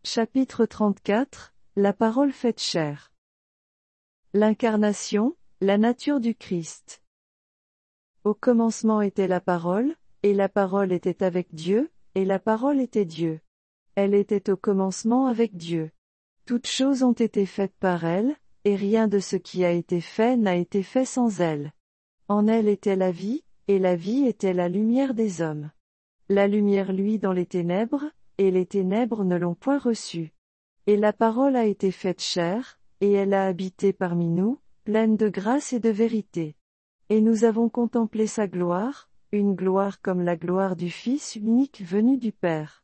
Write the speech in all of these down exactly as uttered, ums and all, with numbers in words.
Chapitre trente-quatre, La parole faite chair. L'incarnation, la nature du Christ. Au commencement était la parole, et la parole était avec Dieu, et la parole était Dieu. Elle était au commencement avec Dieu. Toutes choses ont été faites par elle, et rien de ce qui a été fait n'a été fait sans elle. En elle était la vie, et la vie était la lumière des hommes. La lumière luit dans les ténèbres, et les ténèbres ne l'ont point reçue. Et la parole a été faite chair, et elle a habité parmi nous, pleine de grâce et de vérité. Et nous avons contemplé sa gloire, une gloire comme la gloire du Fils unique venu du Père.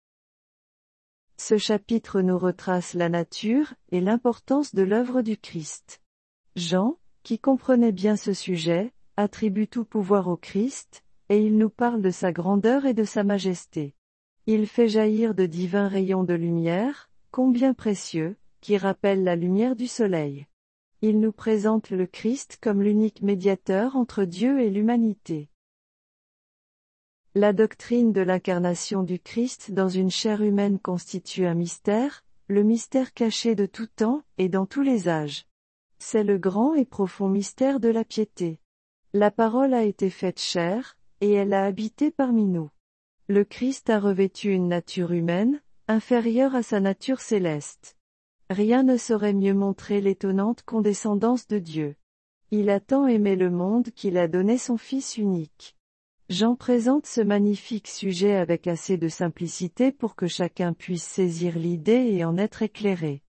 Ce chapitre nous retrace la nature et l'importance de l'œuvre du Christ. Jean, qui comprenait bien ce sujet, attribue tout pouvoir au Christ, et il nous parle de sa grandeur et de sa majesté. Il fait jaillir de divins rayons de lumière, combien précieux, qui rappellent la lumière du soleil. Il nous présente le Christ comme l'unique médiateur entre Dieu et l'humanité. La doctrine de l'incarnation du Christ dans une chair humaine constitue un mystère, le mystère caché de tout temps et dans tous les âges. C'est le grand et profond mystère de la piété. La parole a été faite chair, et elle a habité parmi nous. Le Christ a revêtu une nature humaine, inférieure à sa nature céleste. Rien ne saurait mieux montrer l'étonnante condescendance de Dieu. Il a tant aimé le monde qu'il a donné son Fils unique. Jean présente ce magnifique sujet avec assez de simplicité pour que chacun puisse saisir l'idée et en être éclairé.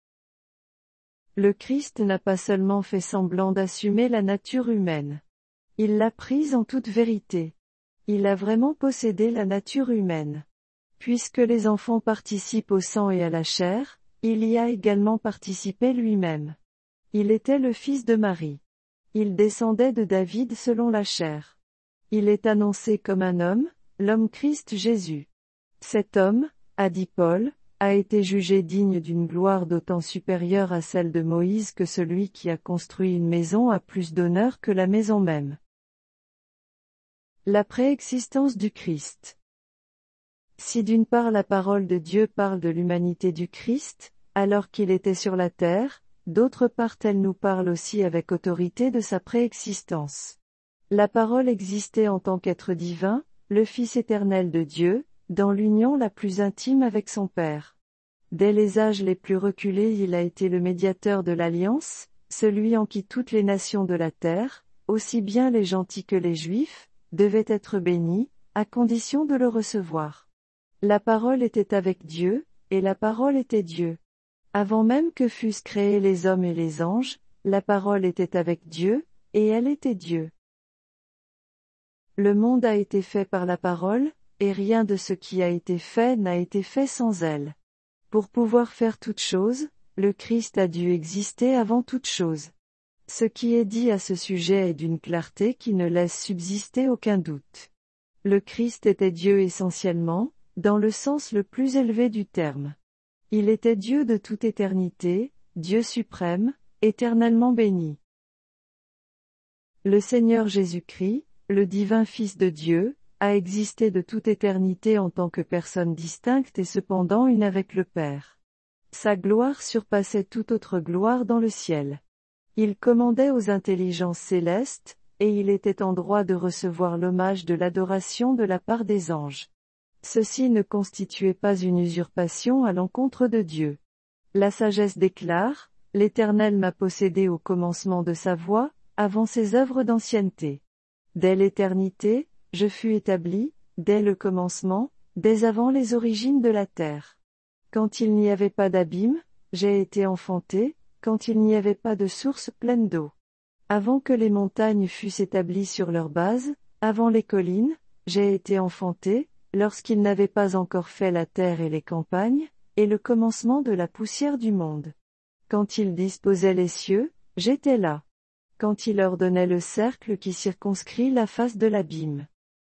Le Christ n'a pas seulement fait semblant d'assumer la nature humaine. Il l'a prise en toute vérité. Il a vraiment possédé la nature humaine. Puisque les enfants participent au sang et à la chair, il y a également participé lui-même. Il était le fils de Marie. Il descendait de David selon la chair. Il est annoncé comme un homme, l'homme Christ Jésus. Cet homme, a dit Paul, a été jugé digne d'une gloire d'autant supérieure à celle de Moïse que celui qui a construit une maison a plus d'honneur que la maison même. La préexistence du Christ. Si d'une part la parole de Dieu parle de l'humanité du Christ, alors qu'il était sur la terre, d'autre part elle nous parle aussi avec autorité de sa préexistence. La parole existait en tant qu'être divin, le Fils éternel de Dieu, dans l'union la plus intime avec son Père. Dès les âges les plus reculés il a été le médiateur de l'alliance, celui en qui toutes les nations de la terre, aussi bien les gentils que les juifs, devaient être bénis, à condition de le recevoir. La parole était avec Dieu, et la parole était Dieu. Avant même que fussent créés les hommes et les anges, la parole était avec Dieu, et elle était Dieu. Le monde a été fait par la parole, et rien de ce qui a été fait n'a été fait sans elle. Pour pouvoir faire toute chose, le Christ a dû exister avant toute chose. Ce qui est dit à ce sujet est d'une clarté qui ne laisse subsister aucun doute. Le Christ était Dieu essentiellement, dans le sens le plus élevé du terme. Il était Dieu de toute éternité, Dieu suprême, éternellement béni. Le Seigneur Jésus-Christ, le divin Fils de Dieu, a existé de toute éternité en tant que personne distincte et cependant une avec le Père. Sa gloire surpassait toute autre gloire dans le ciel. Il commandait aux intelligences célestes, et il était en droit de recevoir l'hommage de l'adoration de la part des anges. Ceci ne constituait pas une usurpation à l'encontre de Dieu. La sagesse déclare, « L'Éternel m'a possédé au commencement de sa voie, avant ses œuvres d'ancienneté. Dès l'éternité, je fus établi, dès le commencement, dès avant les origines de la terre. Quand il n'y avait pas d'abîme, j'ai été enfanté, quand il n'y avait pas de source pleine d'eau. Avant que les montagnes fussent établies sur leur base, avant les collines, j'ai été enfanté, lorsqu'il n'avait pas encore fait la terre et les campagnes, et le commencement de la poussière du monde. Quand il disposait les cieux, j'étais là. Quand il ordonnait le cercle qui circonscrit la face de l'abîme.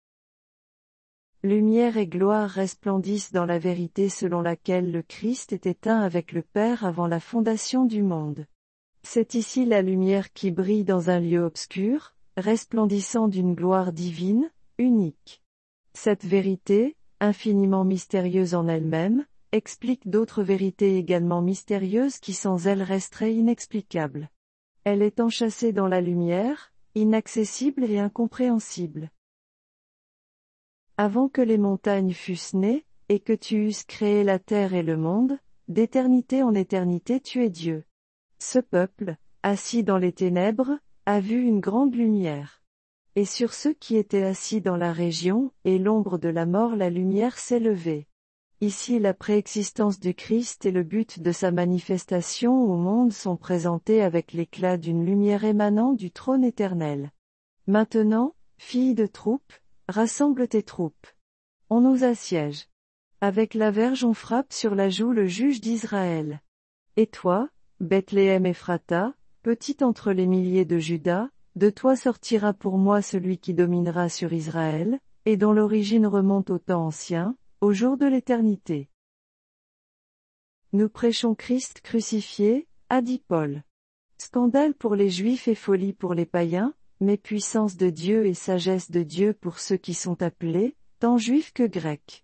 Lumière et gloire resplendissent dans la vérité selon laquelle le Christ était un avec le Père avant la fondation du monde. C'est ici la lumière qui brille dans un lieu obscur, resplendissant d'une gloire divine, unique. Cette vérité, infiniment mystérieuse en elle-même, explique d'autres vérités également mystérieuses qui sans elle resteraient inexplicables. Elle est enchâssée dans la lumière, inaccessible et incompréhensible. Avant que les montagnes fussent nées, et que tu eusses créé la terre et le monde, d'éternité en éternité tu es Dieu. Ce peuple, assis dans les ténèbres, a vu une grande lumière. Et sur ceux qui étaient assis dans la région, et l'ombre de la mort la lumière s'est levée. Ici la préexistence du Christ et le but de sa manifestation au monde sont présentés avec l'éclat d'une lumière émanant du trône éternel. Maintenant, filles de troupes, rassemble tes troupes. On nous assiège. Avec la verge on frappe sur la joue le juge d'Israël. Et toi, Bethléem Ephrata, petite entre les milliers de Juda, de toi sortira pour moi celui qui dominera sur Israël, et dont l'origine remonte au temps ancien, au jour de l'éternité. Nous prêchons Christ crucifié, a dit Paul. Scandale pour les Juifs et folie pour les païens, mais puissance de Dieu et sagesse de Dieu pour ceux qui sont appelés, tant juifs que grecs.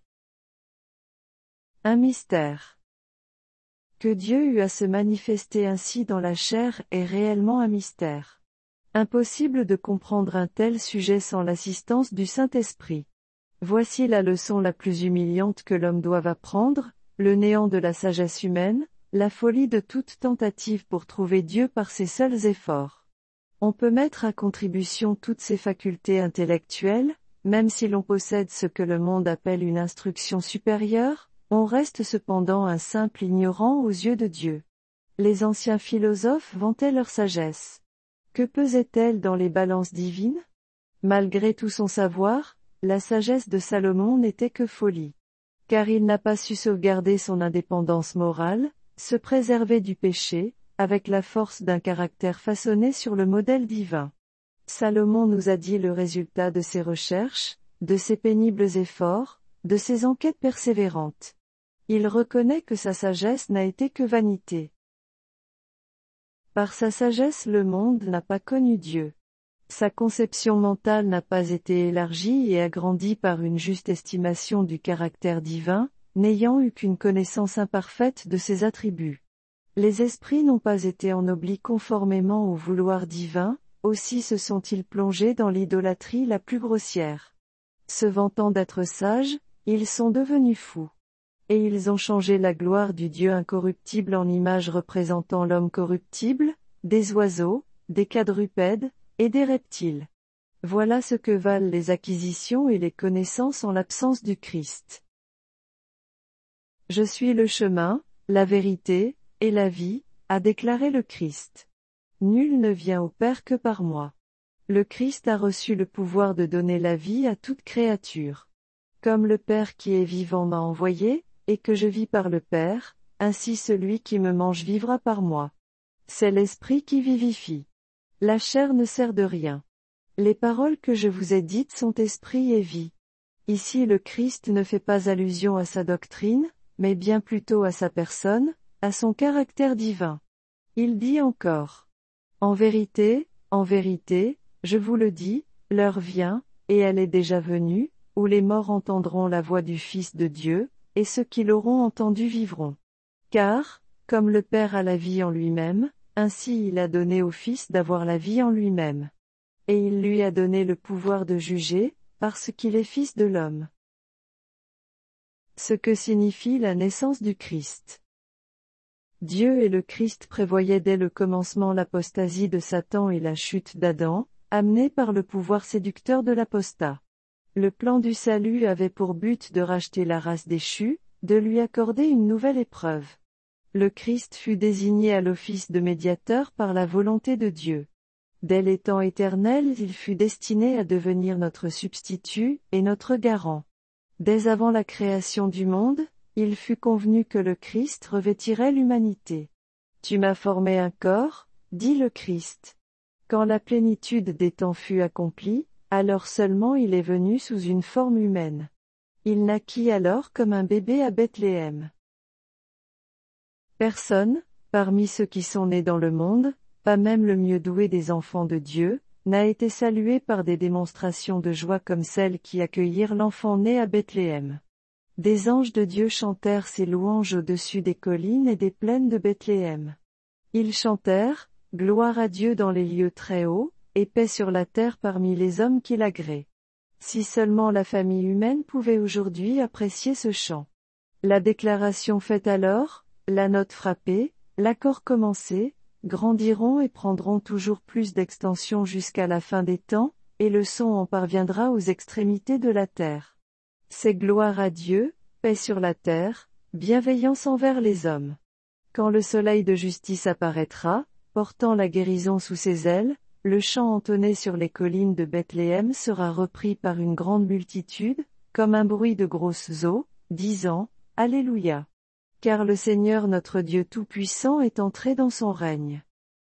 Un mystère. Que Dieu eut à se manifester ainsi dans la chair est réellement un mystère. Impossible de comprendre un tel sujet sans l'assistance du Saint-Esprit. Voici la leçon la plus humiliante que l'homme doive apprendre, le néant de la sagesse humaine, la folie de toute tentative pour trouver Dieu par ses seuls efforts. On peut mettre à contribution toutes ses facultés intellectuelles, même si l'on possède ce que le monde appelle une instruction supérieure, on reste cependant un simple ignorant aux yeux de Dieu. Les anciens philosophes vantaient leur sagesse. Que pesait-elle dans les balances divines? Malgré tout son savoir, la sagesse de Salomon n'était que folie. Car il n'a pas su sauvegarder son indépendance morale, se préserver du péché, avec la force d'un caractère façonné sur le modèle divin. Salomon nous a dit le résultat de ses recherches, de ses pénibles efforts, de ses enquêtes persévérantes. Il reconnaît que sa sagesse n'a été que vanité. Par sa sagesse le monde n'a pas connu Dieu. Sa conception mentale n'a pas été élargie et agrandie par une juste estimation du caractère divin, n'ayant eu qu'une connaissance imparfaite de ses attributs. Les esprits n'ont pas été ennoblis conformément au vouloir divin, aussi se sont-ils plongés dans l'idolâtrie la plus grossière. Se vantant d'être sages, ils sont devenus fous. Et ils ont changé la gloire du Dieu incorruptible en image représentant l'homme corruptible, des oiseaux, des quadrupèdes, et des reptiles. Voilà ce que valent les acquisitions et les connaissances en l'absence du Christ. Je suis le chemin, la vérité, et la vie, a déclaré le Christ. Nul ne vient au Père que par moi. Le Christ a reçu le pouvoir de donner la vie à toute créature. Comme le Père qui est vivant m'a envoyé, et que je vis par le Père, ainsi celui qui me mange vivra par moi. C'est l'Esprit qui vivifie. La chair ne sert de rien. Les paroles que je vous ai dites sont esprit et vie. Ici le Christ ne fait pas allusion à sa doctrine, mais bien plutôt à sa personne, à son caractère divin. Il dit encore. En vérité, en vérité, je vous le dis, l'heure vient, et elle est déjà venue, où les morts entendront la voix du Fils de Dieu, et ceux qui l'auront entendu vivront. Car, comme le Père a la vie en lui-même, ainsi il a donné au Fils d'avoir la vie en lui-même. Et il lui a donné le pouvoir de juger, parce qu'il est Fils de l'homme. Ce que signifie la naissance du Christ. Dieu et le Christ prévoyaient dès le commencement l'apostasie de Satan et la chute d'Adam, amenée par le pouvoir séducteur de l'apostat. Le plan du salut avait pour but de racheter la race déchue, de lui accorder une nouvelle épreuve. Le Christ fut désigné à l'office de médiateur par la volonté de Dieu. Dès les temps éternels il fut destiné à devenir notre substitut et notre garant. Dès avant la création du monde, il fut convenu que le Christ revêtirait l'humanité. Tu m'as formé un corps, dit le Christ. Quand la plénitude des temps fut accomplie, alors seulement il est venu sous une forme humaine. Il naquit alors comme un bébé à Bethléem. Personne, parmi ceux qui sont nés dans le monde, pas même le mieux doué des enfants de Dieu, n'a été salué par des démonstrations de joie comme celles qui accueillirent l'enfant né à Bethléem. Des anges de Dieu chantèrent ses louanges au-dessus des collines et des plaines de Bethléem. Ils chantèrent, gloire à Dieu dans les lieux très hauts, et paix sur la terre parmi les hommes qui l'agréent. Si seulement la famille humaine pouvait aujourd'hui apprécier ce chant. La déclaration faite alors, la note frappée, l'accord commencé, grandiront et prendront toujours plus d'extension jusqu'à la fin des temps, et le son en parviendra aux extrémités de la terre. C'est gloire à Dieu, paix sur la terre, bienveillance envers les hommes. Quand le soleil de justice apparaîtra, portant la guérison sous ses ailes, le chant entonné sur les collines de Bethléem sera repris par une grande multitude, comme un bruit de grosses eaux, disant, Alléluia. Car le Seigneur notre Dieu Tout-Puissant est entré dans son règne.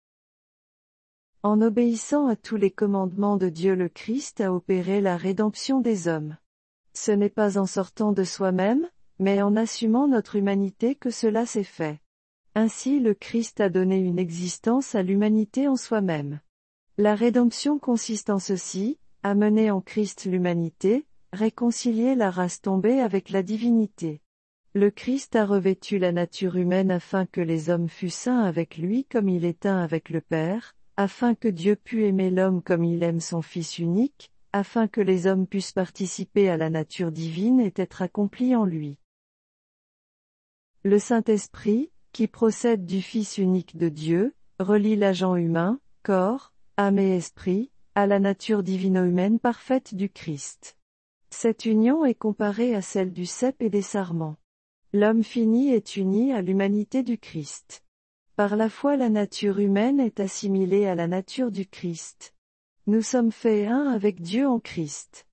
En obéissant à tous les commandements de Dieu, le Christ a opéré la rédemption des hommes. Ce n'est pas en sortant de soi-même, mais en assumant notre humanité que cela s'est fait. Ainsi le Christ a donné une existence à l'humanité en soi-même. La rédemption consiste en ceci, amener en Christ l'humanité, réconcilier la race tombée avec la divinité. Le Christ a revêtu la nature humaine afin que les hommes fussent un avec lui comme il est un avec le Père, afin que Dieu pût aimer l'homme comme il aime son Fils unique, afin que les hommes puissent participer à la nature divine et être accomplis en lui. Le Saint-Esprit, qui procède du Fils unique de Dieu, relie l'agent humain, corps, âme et esprit, à la nature divino-humaine parfaite du Christ. Cette union est comparée à celle du cep et des sarments. L'homme fini est uni à l'humanité du Christ. Par la foi la nature humaine est assimilée à la nature du Christ. Nous sommes faits un avec Dieu en Christ.